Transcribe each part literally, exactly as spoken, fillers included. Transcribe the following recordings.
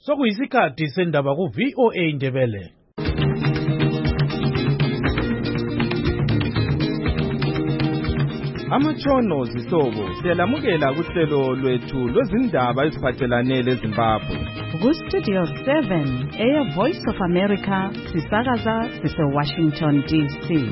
Sokuyisikhathi sendaba ku V O A Ndebele. Amatshono zihlobo siyalamukela kuhlelo lwethu lwezindaba eziphathelane leZimbabwe. Ku Studio seven, Air Voice of America, sisakaza sise Washington D C.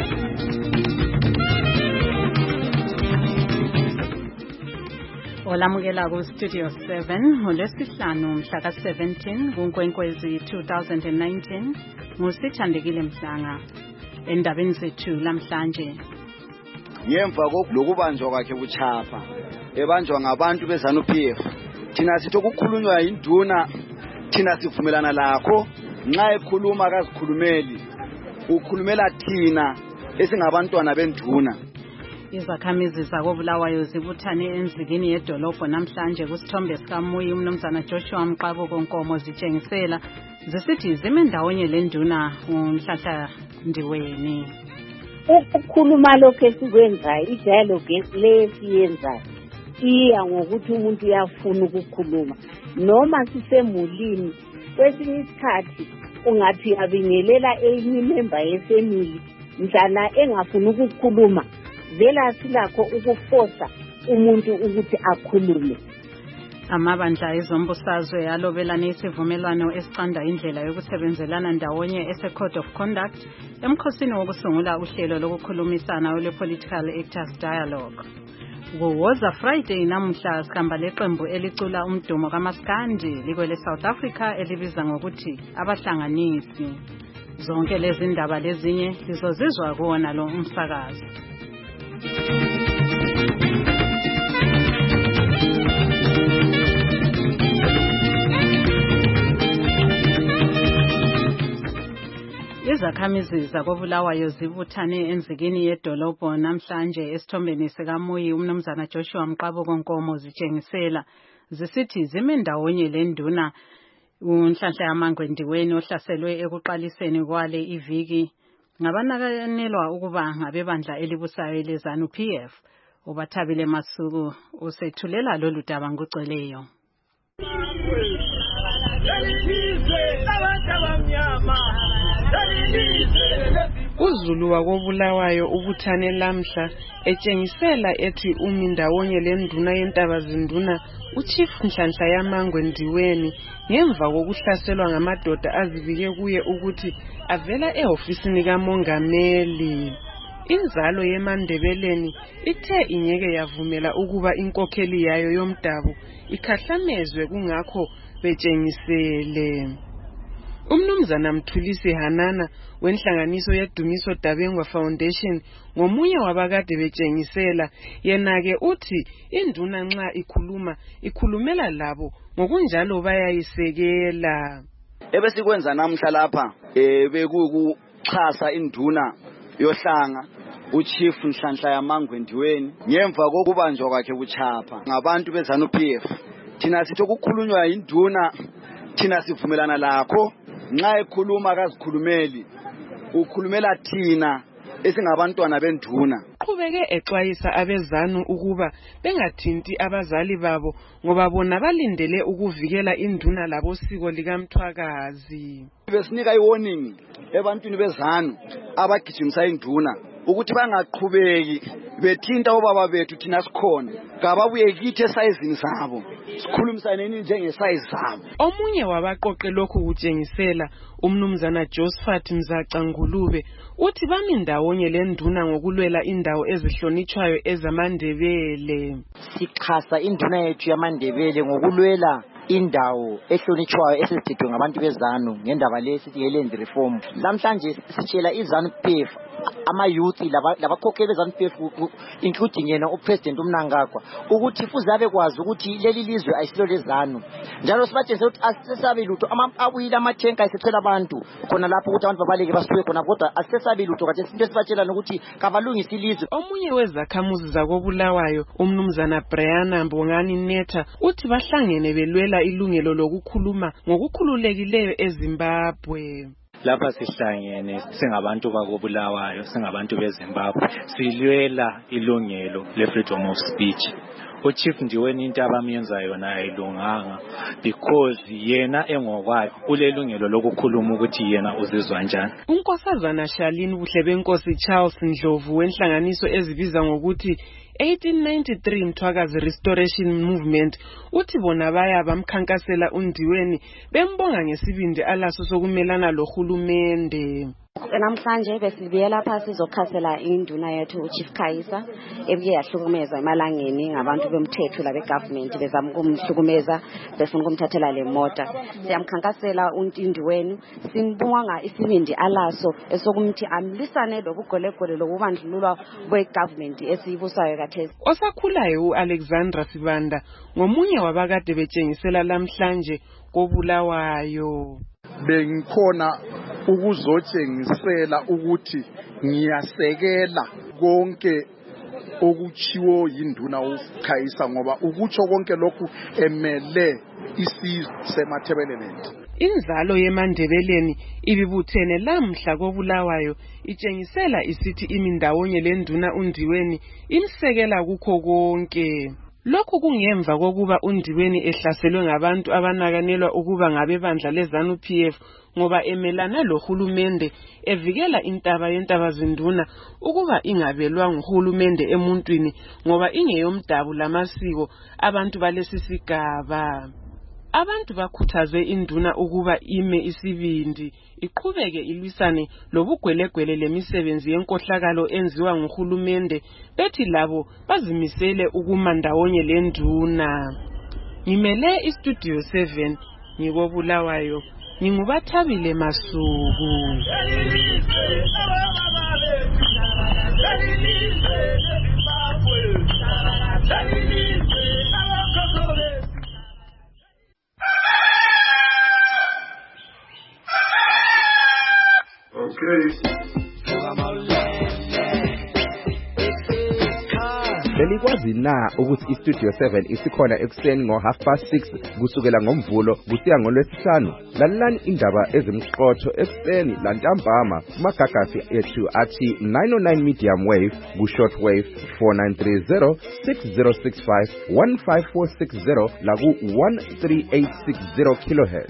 Olamukela ku Studio seven ngolwesihlanu mhla ka seventeen kuNkwenkwezi two thousand nineteen ngusithandekile Mhlanga. Endabeni zethu lamhlanje, ngemva kokubanjwa kwakhe buchapha ebanjwa ngabantu beZANU P F, thina sitho kukhulunywa induna, thina sivumelana lakho. Nxa ekhuluma akazikhulumeli, ukhulumela thina esingabantwana benduna. Izakhamizi zakobulawayo zibuthane enzikini yedolobho namhlanje kusithombe sikaMuyi umnumzana Joshua Mqabo konkomo zitshengisela zisithi zime ndawonye lenduna uNhlanhla Ndiweni. Ukukhuluma lokho esikwenzayo, i-dialogue lesiyenzayo iya ngokuthi umuntu uyafuna ukukhuluma noma sisemulini. Kwesinye isikhathi ungathi uyabingelela enye member yefamily mhlana engafuni ukukhuluma, vela silakho ukufosa umuntu ukuthi akhulume. Amabandla ezombusazwe alobelana isivumelwano esicanda indlela yokusebenzelana ndawonye ese Code of Conduct emkhosini wokusungula uhlelo lokukhulumisana ole Political Actors Dialogue. Kuwoza Friday namhla sikhamba leqembu elicula umdumo kaMaskandi likwele South Africa elibiza ngokuthi abahlanganisi. Zonke lezi ndaba lezinye lizozizwa kuona lo umsakazi. Izakhamizi zakobulawayo zibuthane enzikini yedolobho namhlanje esithombeni sikaMuyi umnumzana Joshua Mqabo konkomo zitshengisela zisithi zime ndawonye lenduna uNhlanhla yaMangwe Ndiweni ohlaselwe ekuqaliseni kwale iviki ngabanakanelwa ukuba ngabebandla elibusayo leZANU P F. Ubathabile Masuku usethulela lolu daba ngoceleyo. uZulu wakobulawayo ubuthane lamhla etshengisela ethi umi ndawonye lenduna yentaba zinduna uChief Nhlanhla yaMangwe Ndiweni ngemva kokuhlaselwa ngamadoda azibike kuye ukuthi avela ehofisini kamongameli. Inzalo yeMandebeleni ithe ingeke yavumela ukuba inkokheli yayo yomdabu ikhahlamezwe, kungakho betshengisele. Umnumzana Mthulisi Hanana wenhlanganiso yeDumiso Dabengwa Foundation ngomunye wabakade betshengisela, yena-ke uthi induna nxa ikhuluma ikhulumela labo ngokunjalo bayayisekela. Ebesikwenza namhla lapha eh bekukuxhasa induna yohlanga uChief Nhlanhla yaMangwe Ndiweni ngemva kokubanjwa kwakhe buchapha ngabantu beZANU P F. Thina sitho kukhulunywa induna, thina sivumelana lakho. Nxa ekhuluma akazikhulumeli, ukhulumela thina esingabantwana benduna. Uqhubeke exwayisa abeZANU ukuba bengathinti abazali babo ngoba bona balindele ukuvikela induna labosiko likamthwakazi. Besinika iwarning ebantwini beZANU abagijimisa induna ukuthi bangaqhubeki bethinta obaba bethu thina sikhona, kababuye kithi esayizini zabo sikhulumisaneni njengesize zabo. Omunye wabaqoqe lokhu kutshengisela umnumzana Josephat Mzaca Ngulube uthi bami ndawonye lenduna ngokulwela indawo ezihlonitshwayo ezamandebele. Sichasa induna yethu yamandebele ngokulwela indawo ehlonitshwayo esizithethwe ngabantu beZANU ngendaba lesithi yeland reform. Namhlanje sitshela iZANU P F ama youth labakhokheli beZANU P F including yena upresident uMnangagwa ukuthi fuzabe kwazi ukuthi leli lizwe ayisilo leZANU, njalo sibatshengisa ukuthi asisesabi lutho abuyile amathenka ayisethela abantu khona lapho ukuthi abantu babaleke basuke khona, kodwa asisesabi lutho kade into sibatshela nokuthi kabalungisa ilizwe. Omunye wezakhamuzi zakobulawayo umnumzana Brian Mbongani Neta uthi bahlangene belwela ilungelo lokukhuluma ngokukhululekileyo eZimbabwe. Lapha sihlangene singabantu bakobulawayo, singabantu beZimbabwe, silwela ilungelo le freedom of speech. uChief Ndiweni into abamiyenza yona ayilunganga because yena engokwayo ulelungelo lokukhuluma ukuthi yena uzizwa njani. uNkosazana Charlene Buhlebenkosi Charles Ndlovu wenhlanganiso ezibiza ngokuthi eighteen ninety-three Mthwakazi Restoration Movement uthi bona baya bamkhankasela uNdiweni bembonga ngesibindi alaso sokumelana lohulumende. Namhlanje besibiyela lapha sizokhasela induna yethu uChief Khayisa ebuye yahlukumeza emalangeni ngabantu bomthetho labe government bezama ukumhlukumeza befuna ukumthathela le mota. Siyamkhankasela uNdiweni simbonga isibindi alaso esokumthi amlisane lobugolegole lokubandlululwa kwegovernment esiyibusayo kathesi. Osakhulayo uAlexandra Sibanda ngomunye wabakade betshengisela namhlanje kobulawayo. Bengikhona ukuzotshengisela ukuthi ngiyasekela konke okuchiwo yinduna uKhayisa ngoba ukutsho konke lokhu emele isizwe seMathebeleland. Inzalo yeMandebeleni ibibuthene lamhla kobulawayo itshengisela isithi imindawonye lenduna uNdiweni imsekela kukho konke. Lokhu kungemva kokuba uNdiweni ehlaselwe ngabantu abanakanelwa ukuba ngabebandla leZANU P F ngoba emelana lohulumende evikela intaba yentaba zinduna ukuba ingabelwa nguhulumende emuntwini ngoba ingeyomdabu lamasiko abantu balesisigaba. Abantu bakhuthaze induna ukuba ime isibindi iqhubeke ilwisane lobugwelegwele lemisebenzi yenkohlakalo enziwa nguhulumende bethi labo bazimisele ukumandawonye lenduna. Ngimele iStudio seven ngikobulawayo ngingubathabile Masuku. Belikwazi na ukuthi iStudio seven isikhona ekuseni ngo half past six kusukela ngomvulo kusiya ngolwesihlanu. Lalelani indaba ezimqotho ekuseni lantambama kumagagasi ethu athi nine oh nine medium wave ku short wave four nine three zero six zero six five one five four six zero la ku one three eight six zero kilohertz.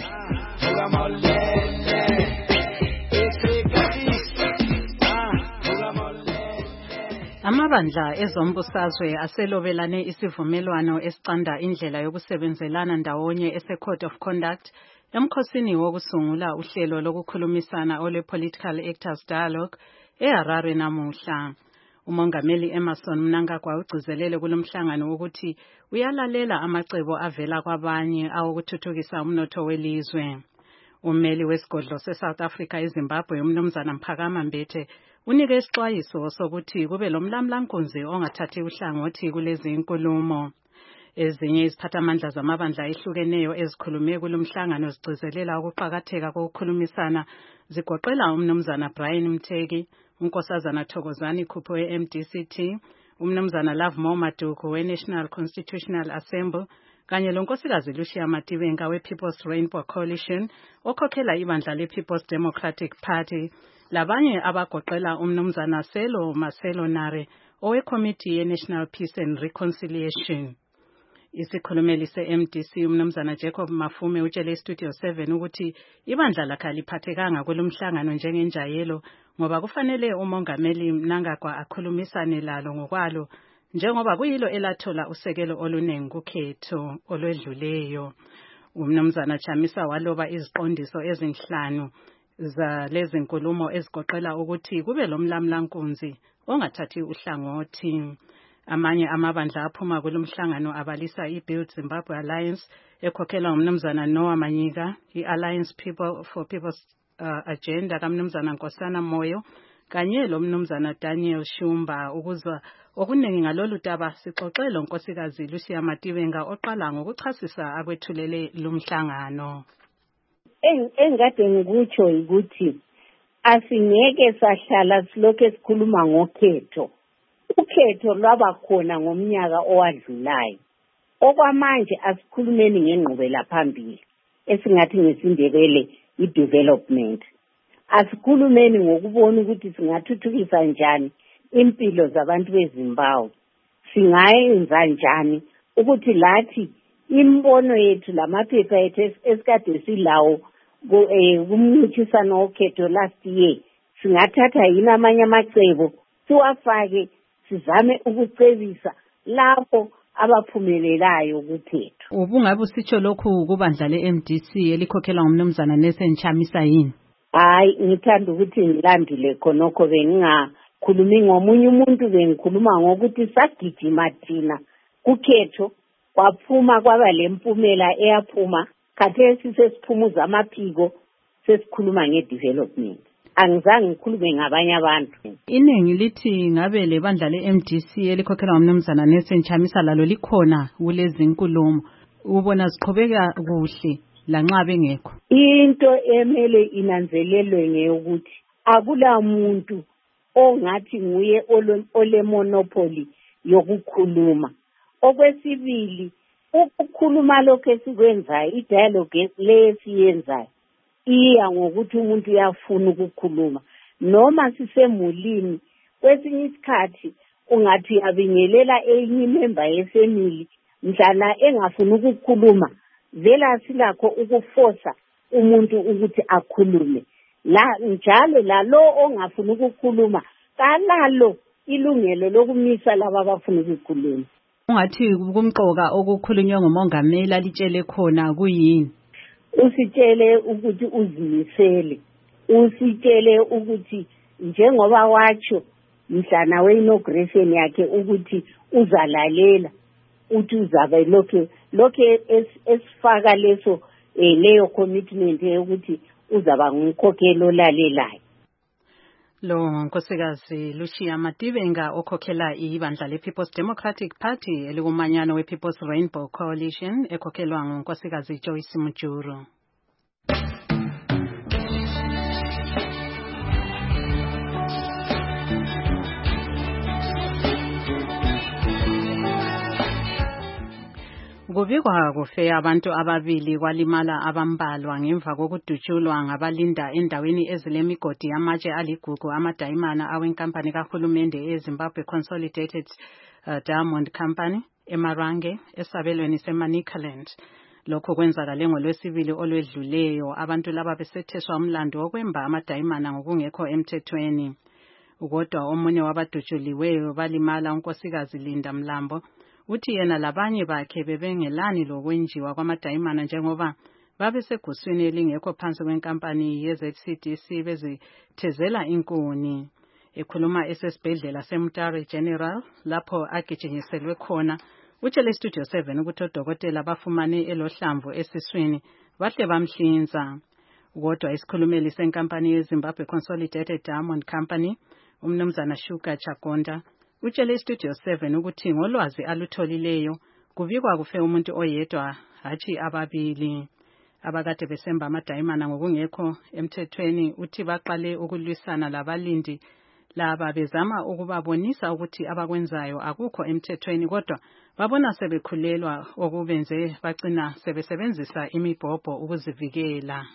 Amabandla ezombusazwe aselobelane isivumelwano esicanda indlela yokusebenzelana ndawonye ese Code of Conduct emkhosini wokusungula uhlelo lokukhulumisana ole Political Actors Dialogue eHarare namuhla. Umongameli Emmerson Mnangagwa ugcizelele kulomhlangano ukuthi uyalalela amacebo avela kwabanye awokuthuthukisa umnotho welizwe. Ummeli wesigodlo seSouth Africa eZimbabwe uMnumzana Mphakama Mbete unike isixwayiso sokuthi kube lomlamlankunzi ongathathi uhlangothi kulezi inkulumo. Ezinye iziphathamandla zamabandla ehlukeneyo ezikhulume kulomhlangano zigcizelela ukuqhakatheka kokukhulumisana zigoqela uMnumzana Brian Mtheki, uNkosazana Thokozani Khupho we-M D C T, uMnumzana Love Maduku we-National Constitutional Assembly kanye lonkosikazi Lucia Matibenga we-People's Rainbow Coalition okhokhela ibandla le-People's Democratic Party, labanye abagoqela uMnumzana Selo Marcelo Nare oweCommittee ye-National Peace and Reconciliation. Isikhulumeli se-M D C uMnumzana Jacob Mafume utshele iStudio seven ukuthi ibandla lakhe liphathekanga kulomhlangano njengenjayelo ngoba kufanele umongameli Mnangagwa akhulumisane lalo ngokwalo njengoba kuyilo elathola usekelo olunengi kukhetho olwedluleyo. uMnumzana Chamisa waloba iziqondiso ezinhlanu za lezi nkulumo ezigoqela ukuthi kube lomlamlankunzi ongathathi uhlangothi. Amanye amabandla aphuma kulomhlangano abalisa iBuild Zimbabwe Alliance ekhokhela uMnumzana Noah Manyika, iAlliance People for People's uh, Agenda kaMnumzana Nkosana Moyo kanye loMnumzana Daniel Shumba ukuzwa okuningi ngalolu daba sixoxelo nkosikazi Lucia Matibenga oqala ngokuchasisa akwethulele lumhlangano. Engade ngikutsho ukuthi asingeke sahlala silokho esikhuluma ngokhetho. Ukhetho lwaba khona ngomnyaka owadlulayo. Okwamanje asikhulumeni ngengqubela phambili esingathi ngesindebele i-development. Asikhulumeni ngokubona ukuthi singathuthukisa njani impilo zabantu beZimbabwe. Singayenza njani ukuthi lathi imbono yethu lamaphepha ethu esikade silawo kumncitshisano wokhetho last year singathatha yini amanye amacebo siwafake sizame ukucebisa lapho abaphumelelayo kukhetho. Ubungabe usitsho lokhu kubandla le-M D C elikhokhelwa ngumnumzana Nelson Chamisa yini? Hayi, ngithanda ukuthi ngilandile khonokho, bengingakhulumi ngomunye umuntu, bengikhuluma ngokuthi sagijima thina kukhetho kwaphuma kwaba lempumela eyaphuma khathesi sesiphumuza amaphiko sesikhuluma nge-development. Angizange ngikhulume ngabanye abantu. Iningi lithi ngabe le bandla le-M D C elikhokhelwa ngumnumzana Nelson Chamisa lalo likhona kulezi nkulumo, ubona ziqhubeka kuhle lanxa bengekho. Into emele inanzelelwe ngeyokuthi akula muntu ongathi nguye ole monopoly yokukhuluma. Okwesibili, ukukhuluma lokho esikwenzayo, i-dialogue lesiyenzayo iya ngokuthi umuntu uyafuna ukukhuluma. Noma sisemulini kwesinye isikhathi ungathi uyabingelela enye imember yefamily mhlana engafuni ukukhuluma, vela silakho ukuforsa umuntu ukuthi akhulume. La njalo lalo ongafuni ukukhuluma kalalo ilungelo lokumisa laba abafuna ukukhuluma. Ungathi kumqoka okukhulunywa ngumongameli alitshele khona kuyini? Usitshele ukuthi uzimisele, usitshele ukuthi njengoba watsho mhlana we-inauguration yakhe ukuthi uzalalela, uthi uzabe lokho lokho esifaka leso leyo commitment yokuthi uzaba ngumkhokheli olalelayo. Lo nkosikazi Lucia Madibenga okhokhela ibandla le-People's Democratic Party elikumanyano we-People's Rainbow Coalition ekhokhelwa ngunkosikazi Joyce Mujuru. Kubikwa kufe abantu ababili kwalimala abambalwa ngemva kokudutshulwa ngabalinda endaweni ezilemigodi yamatshe aligugu amadayimana awenkampani kahulumende eZimbabwe Consolidated uh, Diamond Company eMarange esabelweni seManicaland. Lokho kwenzakale ngolwesibili olwedluleyo. Abantu laba besetheswa umlando wokwemba amadayimana ngokungekho emthethweni. Kodwa omunye wabadutshuliweyo balimala unkosikazi Linda Mlambo uthi yena labanye bakhe bebengelani lokwenjiwa kwamadayimana njengoba babeseguswini elingekho phansi kwenkampani ye-Z C D C bezithezela inkuni. Ekhuluma esesibhedlela seMutare General lapho agijinyiselwe khona, utshele Studio seven ukuthi odokotela bafumane elohlamvu esiswini bahle bamhlinza. Kodwa isikhulumeli senkampani yeZimbabwe Consolidated Diamond Company umnumzana Shuka Chagonda utshele Studio seven ukuthi ngolwazi alutholileyo kubikwa kufe umuntu oyedwa hathi ababili. Abakade besemba amadayimana ngokungekho emthethweni uthi baqale ukulwisana labalindi laba bezama ukubabonisa ukuthi abakwenzayo akukho emthethweni, kodwa babona sebekhulelwa okubenze bagcina sebesebenzisa imibhobho ukuzivikela.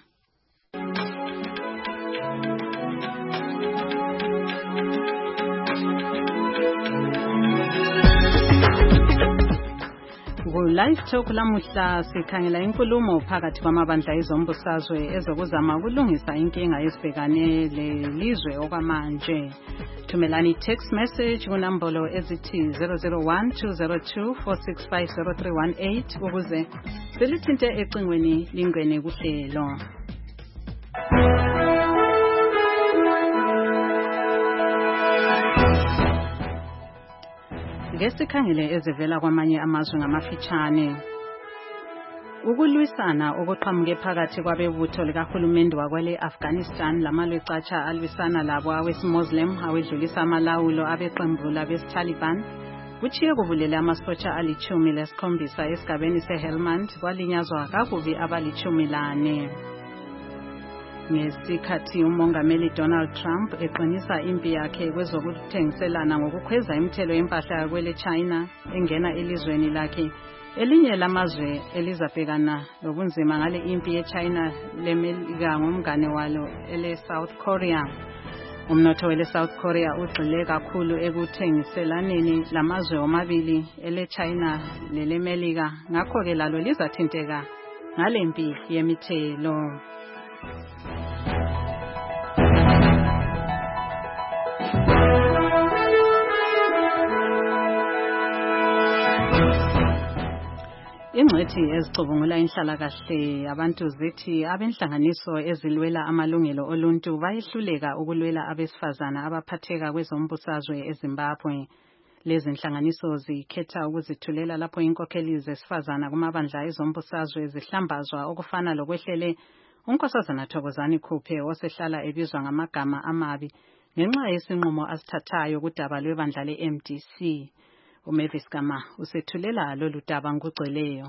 Live Talk lamuhla sikhangela inkulumo phakathi kwamabandla ezombusazwe ezokuzama ukulungisa inkinga esibhekane lelizwe okwamanje. Thumelani text message kunambolo ezithi zero zero one two zero two four six five zero three one eight ukuze silithinte ecingweni lingene kuhlelo. Ngesikhangele ezivela kwamanye amazwe ngamafitshane. Ukulwisana okuqhamuke phakathi kwabebutho likahulumende wakwele Afghanistan lamalwecatsha alwisana labo awesimuslim awedlulisa amalawulo abeqembu labesitaliban kuchiye kuvulela amasotsha alichumi lesikhombisa esigabeni seHelmand kwalinyazwa kakubi abalichumi lane. Ngesikhathi umongameli Donald Trump eqinisa impi yakhe kwezokuthengiselana ngokukhweza imithelo yempahla yakwele China engena elizweni lakhe, elinye lamazwe elizabhekana lobunzima ngale impi yeChina lemelika ngomngane walo ele South Korea. Umnotho wele South Korea ugxile kakhulu ekuthengiselaneni lamazwe omabili ele China lele Melika, ngakho ke lalo lizathinteka ngalempi yemithelo. Ingcethi ezicubungula inhlalakahle abantu zithi abenhlanganiso ezilwela amalungelo oluntu bayehluleka ukulwela abesifazana abaphatheka kwezombusazwe eZimbabwe. Lezi nhlanganiso zikhetha ukuzithulela lapho inkokheli zesifazana kumabandla ezombusazwe zihlambazwa okufana lokwehlele uNkosazana Thokozani Khuphe osehlala ebizwa ngamagama amabi ngenxa yesinqumo asithathayo kudaba lwebandla le-M D C. uMavis Gama usethulela lolu daba ngugcweleyo.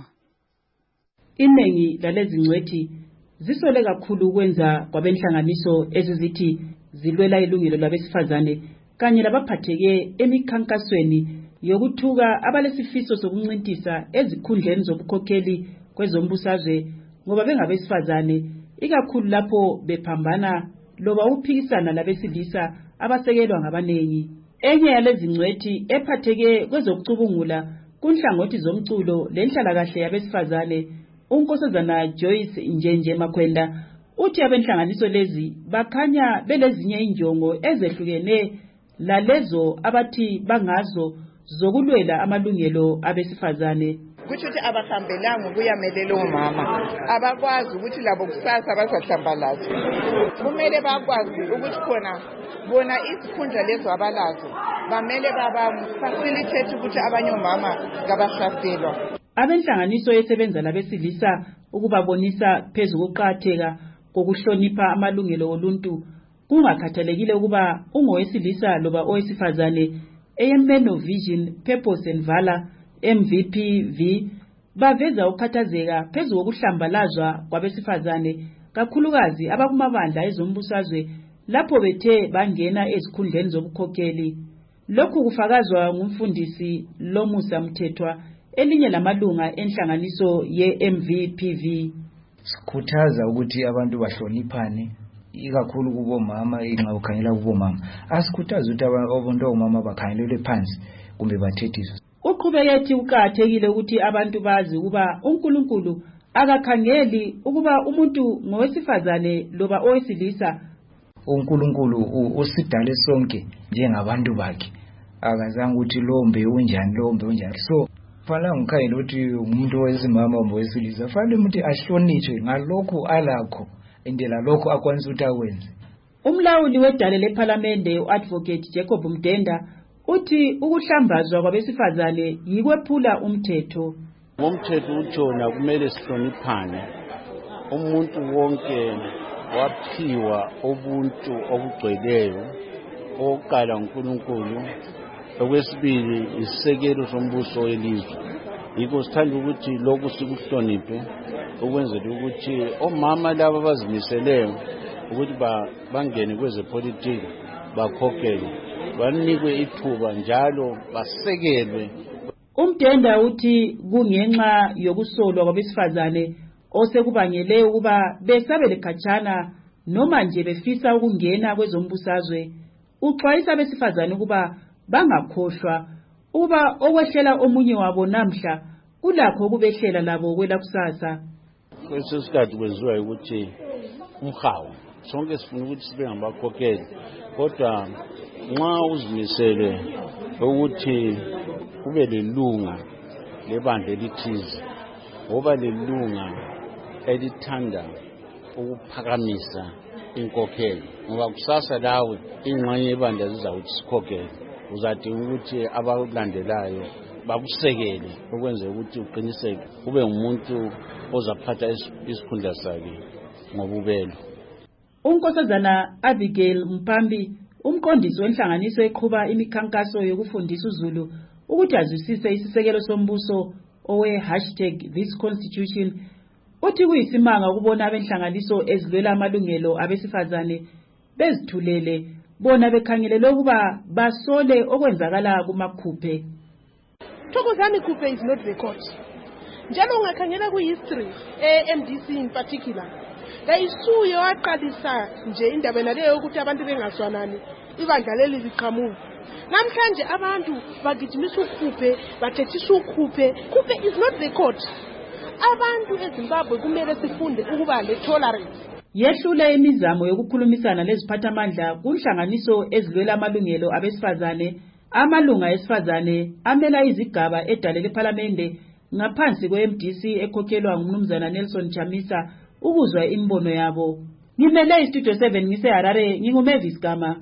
Iningi lalezi ngcwethi zisole kakhulu ukwenza kwabenhlanganiso ezizithi zilwela ilungelo labesifazane kanye labaphatheke emikhankasweni yokuthuka abalesifiso sokuncintisa ezikhundleni zobukhokheli kwezombusazwe ngoba bengabesifazane, ikakhulu lapho bephambana loba uphikisana labesilisa abasekelwa ngabanengi. Enye yalezi ngcwethi ephatheke kwezokucubungula kunhlangothi zomculo lenhlalakahle yabesifazane, uNkosazana Joyce Njenje Makwenda uthi abenhlanganiso lezi bakhanya belezinye injongo ezehlukene lalezo abathi bangazo zokulwela amalungelo abesifazane. Kuthi ukuthi abahambelanga ukuyamelela omama, abakwazi ukuthi labo kusasa bazahlambalaza. Kumele bakwazi ukuthi khona bona isikhundla lezo abalazo bamele baba facilitate ukuthi abanye omama ngabahlaselwa. Abenhlanganiso esebenza labesilisa ukubabonisa phezu kokuqhatheka kokuhlonipha amalungelo oluntu kungakhathalekile ukuba ungowesilisa loba owesifazane. A M N Vision, Purpose and Valor M V P V baveza ukukhathazeka phezu kokuhlambalazwa kwabesifazane kakhulukazi abakumabandla ezombusazwe lapho bethe bangena ezikhundleni zobukhokheli. Lokhu kufakazwa ngumfundisi Lomusa Mthethwa, elinye lamalunga enhlanganiso ye-M V P V. Sikhuthaza ukuthi abantu bahloniphane ikakhulu kubomama inxa ukhangela kubomama. Asikhuthaza ukuthi abantu omama bakhangelele phansi kumbe bathethiswe. Uqhubeke ethi kuqhathekile ukuthi abantu bazi ukuba uNkulunkulu akakhangeli ukuba umuntu ngowesifazane loba owesilisa. uNkulunkulu usidale sonke njengabantu bakhe, akazange ukuthi lombe unjani lombe unjani. So fanele ngikhayele ukuthi umuntu wesimama owesilisa fanele umuntu ahlonishwe ngalokho alakho indlela lokho akwanisa ukuthi akwenze. Umlawuli wedale leParliament uAdvocate Jacob Mdenda uthi ukuhlambazwa kwabesifazane yikwephula umthetho. Umthetho utshona kumele sihloniphane. Umuntu wonke waphiwa ubuntu obugcweleyo, oqala uNkulunkulu, okwesibili isisekelo sombuso welizwe. Yikho sithanda ukuthi lokhu sikuhloniphe ukwenzela ukuthi omama laba abazimiseleyo ukuthi bangene kwezepolitiki bakhokhele banikwe ithuba njalo basekelwe. Umdenda uthi kungenxa yokusolwa kwabesifazane osekubangele ukuba besabele khatshana noma nje befisa ukungena kwezombusazwe. Uxwayisa abesifazane ukuba bangakhohlwa ukuba okwehlela omunye wabo namhla kulakho ukubehlela labo kwelakusasa. Kwesikhathi kwenziwa ukuthi umhawu sonke sifuna ukuthi sibe ngabakhokheli, kodwa nxa uzimisele ukuthi kube lelunga lebandla elithize, ngoba lelunga elithanda ukuphakamisa inkokheli, ngoba kusasa lawe ingxenye yebandla zizawuthi sikhokhele, uzadinga ukuthi abalandelayo bakusekele ukwenza ukuthi uqiniseke ube ngumuntu ozaphatha isikhundla sakhe ngobubelo. uNkosazana Abigail Mpambi, umqondisi wenhlanganiso eqhuba imikhankaso yokufundisa uZulu ukuthi azwisise isisekelo sombuso owe hashtag this constitution, uthi kuyisimanga ukubona abenhlanganiso ezilwela amalungelo abesifazane bezithulele bona bekhangelele ukuba basole okwenzakala kumakhuphe. Thokozani Khuphe is not the court. Njalo ungakhangela ku history e-M D C in particular, Kayisuye waqalisa nje indaba naleyo ukuthi abantu bengazwanani ibandla leli liqhamuka. Namhlanje abantu bagijimisa ukhuphe, bathethisa ukhuphe. Khuphe is not the court. Abantu eZimbabwe kumele sifunde ukuba le tolerance. Yehlule imizamo yokukhulumisana leziphathamandla kunhlanganiso ezilwela amalungelo abesifazane, amalunga esifazane amela izigaba edale leParliament ngaphansi kwe-M D C ekhokhelwa ngumnumzana Nelson Chamisa ukuzwa imbono yabo. Ngimele iStudio seven ngise Harare, nginguMavis Gama.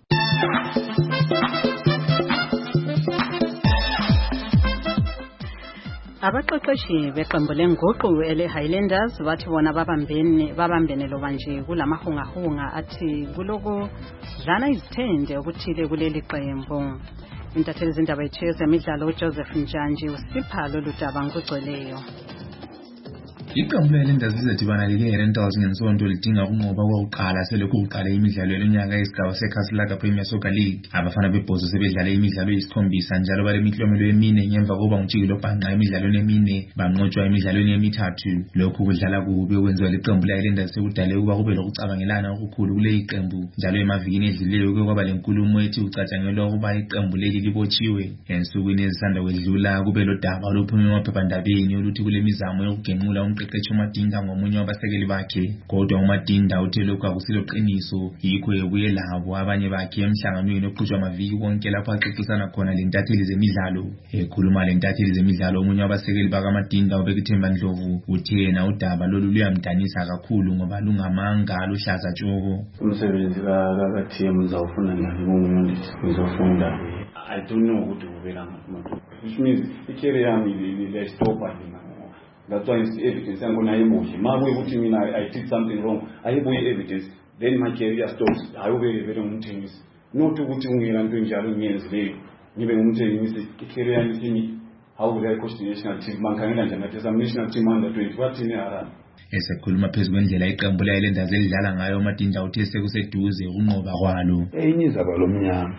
Abaqeqeshi beqembu lenguqu ele Highlanders bathi bona babambene babambene lobanje kulamahungahunga athi kuloko dlana izithende ukuthile kuleli qembu. Intatheli zindaba yethu yezemidlalo uJoseph Njanji usipha lolu daba ngokugcweleyo. Iqembu le-Highlanders lizadibana leli-Herentals ngesonto lidinga ukunqoba kwakuqala selokhu kuqala imidlalo yonyaka yesigaba seKhasilaka Premier Soccer League. Abafana bebhozo sebedlala imidlalo eyisikhombisa njalo balemiklomelo emine ngemva kokuba ngumjikelo obhanqa emidlalweni emine banqotshwa emidlalweni emithathu. Lokhu kudlala kubi okwenziwa liqembu le-Highlanders sekudale ukuba kube lokucabangelana okukhulu kuleli qembu. Njalo emavikini edluleyo kuke kwaba lenkulumo ethi ucatshangelwa ukuba iqembu leli libotshiwe. Ensukwini ezisanda kwedlula kube lodaba oluphume emaphephandabeni oluthi kule mizamo yokugenqula umqeqeshi uMadinda ngomunye wabasekeli bakhe. Kodwa uMadinda uthe lokhu akusilo qiniso, yikho ebuye labo abanye bakhe emhlanganweni oqhutshwa amaviki wonke lapho axoxisana khona lentatheli zemidlalo. Ekhuluma lentatheli zemidlalo omunye wabasekeli bakaMadinda uBekithemba Ndlovu uthe yena udaba lolu luyamdanisa kakhulu ngoba lungamanga luhlaza tshoko. Umsebenzi ka-team uzawufuna nani ngomuntu uzofunda. I don't know ukuthi ubela ngathi. Which means i-career yami le stop mina. That's why it's evidence. I'm going to emoji. My way, what you mean? I, I did something wrong. I have evidence. Then my career stops. I will be very much. Not to what you mean. I'm doing jamming years later. Even when you say career is in how would I question national team? Man can imagine that there's a national team under twenty. What in there? Esekhuluma phezu kwendlela iqembu le-Highlanders elidlala ngayo uMadinda uthe sekuseduze ukunqoba kwalo. Enye izaba lomnyama.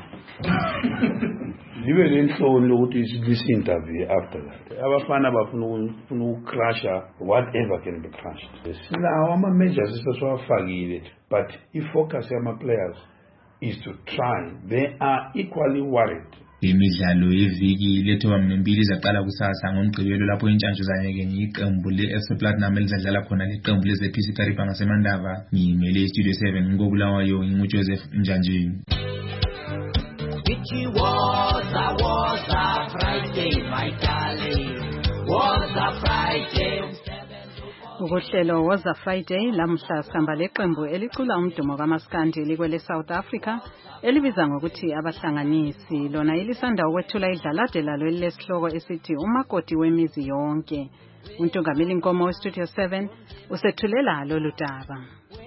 Libe lenhloni lokuthi sisi-interview after that. Abafana bafuna ukucrusha whatever can be crushed. Silawo ama-measures esesiwafakile, but i-focus yama-players is to try. They are equally worried. Imidlalo yeviki lethoba mbili zaqala kusasa ngomgqibelo lapho intshantshu zanyeke ngeqembu le-F C Platinum elizadlala khona leqembu leze-P C Karipa ngaseMandava. Ngimele iStudio seven ngokubulawayo nginguJoseph Njanji. It was a, was a Friday, my darling, was a Friday. Uhlelo was a Friday lamhla sihamba leqembu elicula umdumo kaMaskandi likwele South Africa elibiza ngokuthi abahlanganisi lona ilisanda ukwethula idlalade lalo elesihloko esithi umakoti wemizi yonke. Untungameli Nkomo weStudio seven usethulela lolu daba.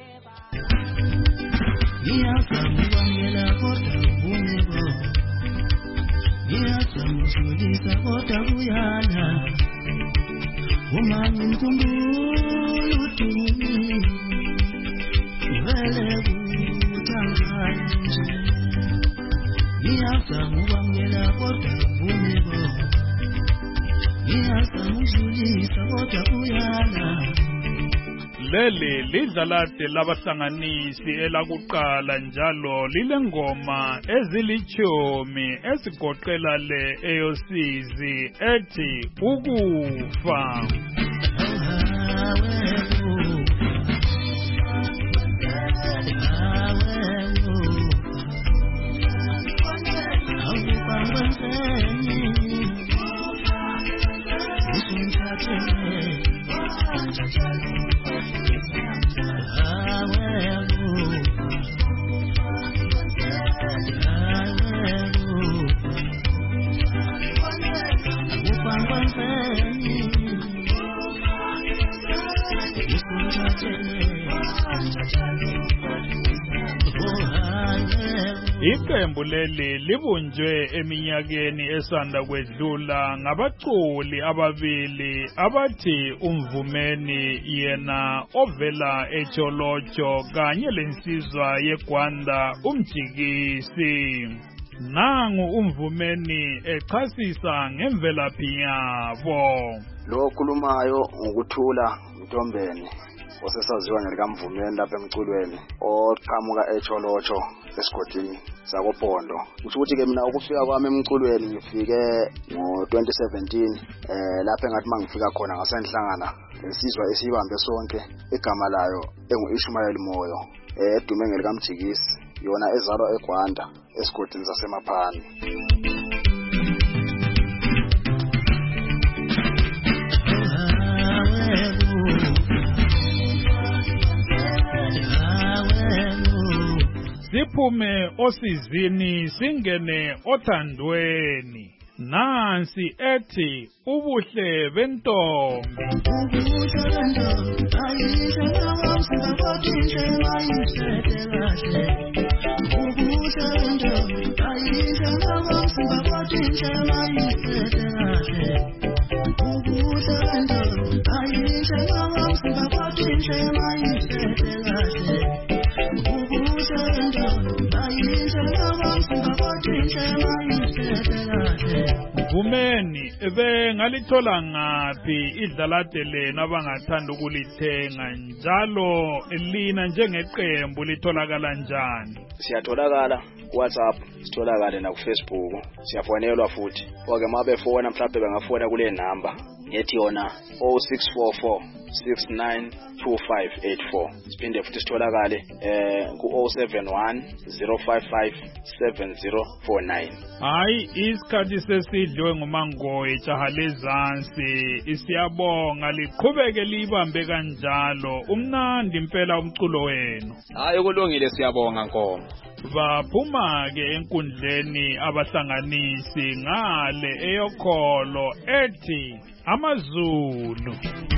Ngiyasamshulisa kodwa kuyana uma ngimkhumbula uDumi vele kuthangana nje ngiyasamubangela kodwa vumeko ngiyasamshulisa kodwa kuyana. Leli lidlalade labahlanganisi elakuqala njalo lilengoma ezilichomi esigoqela le eyosizi ethi ukufa. Iqembu leli libunjwe eminyakeni esanda kwedlula ngabaculi ababili abathi uMvumeni yena ovela eCholocho kanye lensizwa yeGwanda uMjikisi. Nangu uMvumeni echasisa ngemvelaphi yabo. Lo khulumayo ngokuthula Ntombeni osesaziwa ngelikamvumeni lapha emculweni oqhamuka eCholocho esigodini sakophondo. Kusho ukuthi ke mina ukufika kwami emculweni ngifike ngo twenty seventeen eh lapha engathi mangifika khona ngasenhlangana lesizwa esibambe sonke igama layo engu-Ishmael Moyo eh edume ngelikamjikisi yona ezalwa eGwanda esigodini sasemaphani. Siphume osizini singene othandweni. Nansi ethi ubuhle bentombi. Vumeni ebe ngalithola ngaphi idlalade lena abangathanda ukulithenga njalo lina njengeqembu litholakala njani? Siyatholakala WhatsApp, sitholakala na ku Facebook, siyafonelwa futhi. Oke mabefona mhlawumbe bengafona kule number ethi yona zero six four four six nine two five eight four. Siphinde futhi sitholakale eh ku zero seven one zero five five seven zero four nine. Hayi isikhathi sesidliwe nguMangoyi Chahalezansi. Isiyabonga liqhubeke libambe kanjalo. Umnandi impela umculo wenu. Hayi kulungile siyabonga Nkomo. Baphuma ke enkundleni abahlanganisi ngale eyokholo ethi AmaZulu.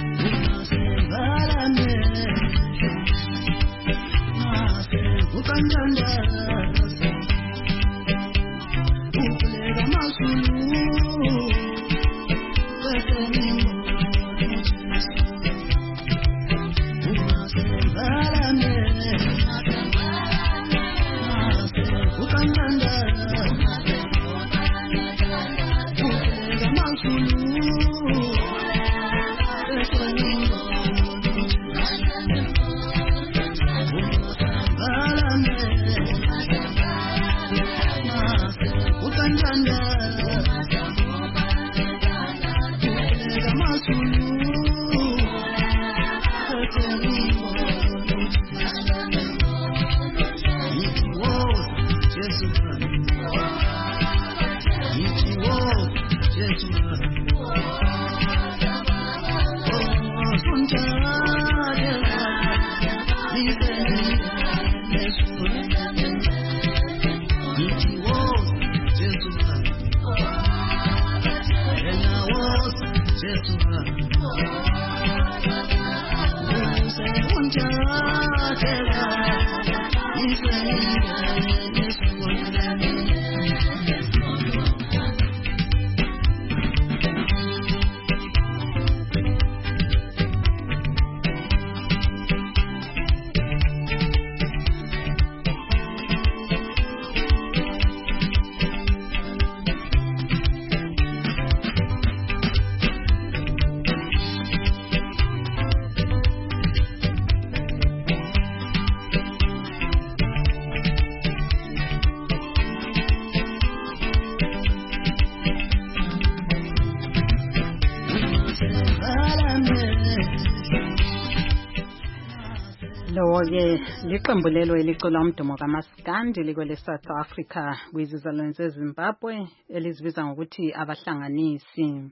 Lowo-ke liqembu lelo elicula umdumo kaMaskandi likwele South Africa kwizizalwane zeZimbabwe elizibiza ngokuthi abahlanganisi.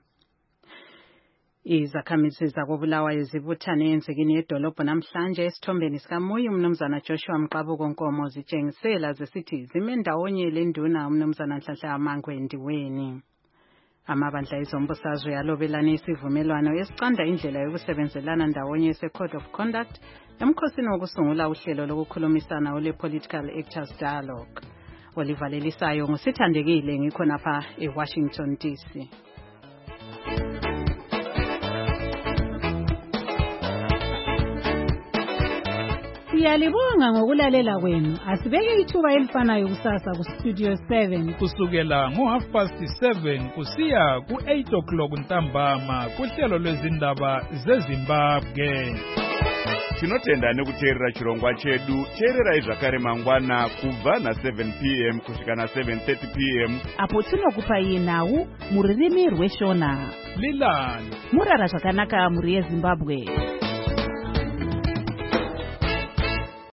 Izakhamizi zakobulawayo zibuthane enzekeni yedolobho namhlanje esithombeni sikaMuyi umnumzana Joshua Mqabuko Nkomo zitshengisela zesithi zime ndawonye lenduna umnumzana Nhlanhla Mangwe Ndiweni. Amabandla ezombusazwe yalobelana isivumelwano esiqanda indlela yokusebenzelana ndawonye se-Code of Conduct emkhosini wokusungula uhlelo lokukhulumisana ole Political Actors Dialogue. Olivalelisayo ngusithandekile ngikhonapha eWashington D C. Siyalibonga ngokulalela kwenu. Asibeke ithuba elifanayo kusasa ku Studio seven kusukela ngo half past seven kusiya ku eight o'clock ntambama kuhlelo lwezindaba zeZimbabwe. tinotenda nekuteerera chirongwa chedu. Teererai zvakare mangwana kubva na seven p m kusvika na seven thirty p m apo tinokupai nhau mururimi rweshona. Lilani murara zvakanaka muri yeZimbabwe.